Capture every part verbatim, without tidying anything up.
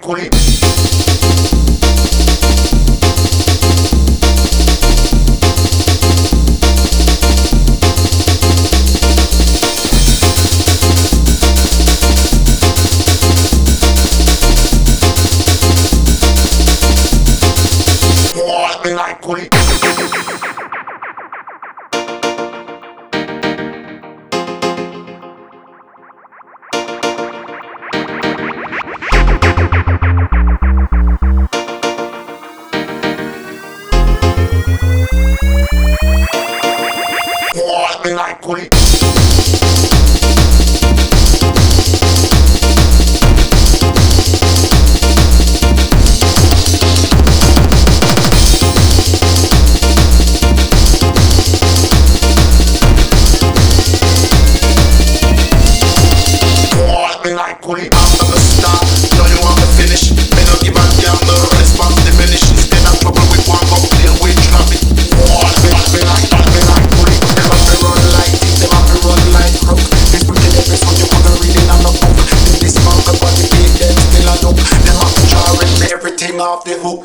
pulley. Watch me like pulley. Watch me like pulley. Like pulley after the start, know you want to finish. Me no give a damn, the response diminish. Instead of trouble with one go play with traffic. Watch me, watch me like, watch me like pulley. Them have to run like thief, them have to run like crook. This pretty every song you wanna read in on the book. Then this man could body beat them still a look. Them have to drawing everything off the hook.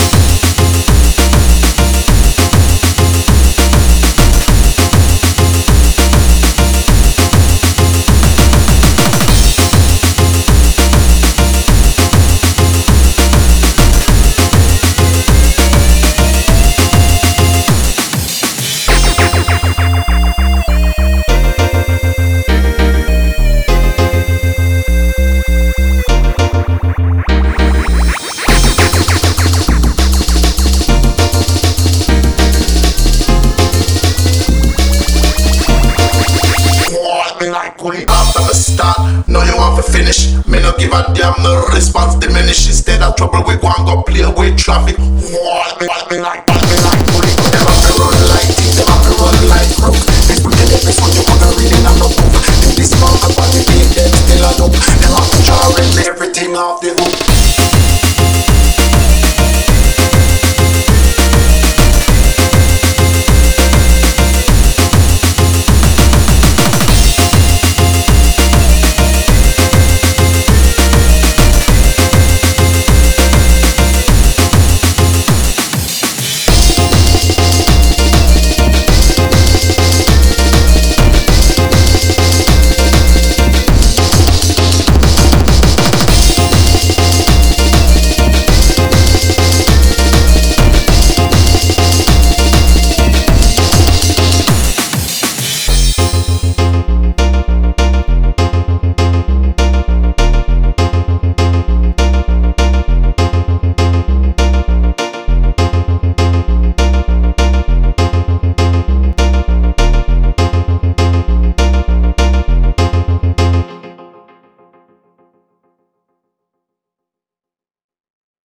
Like pulley after the start, know you want to finish. Me no give a damn, the response diminish. Instead of trouble we go and go play with traffic. Watch me, watch me like, watch me like pulley. Them have to run like thief, them have to run like crook. This pretty every song you wanna read in on the book. Then this man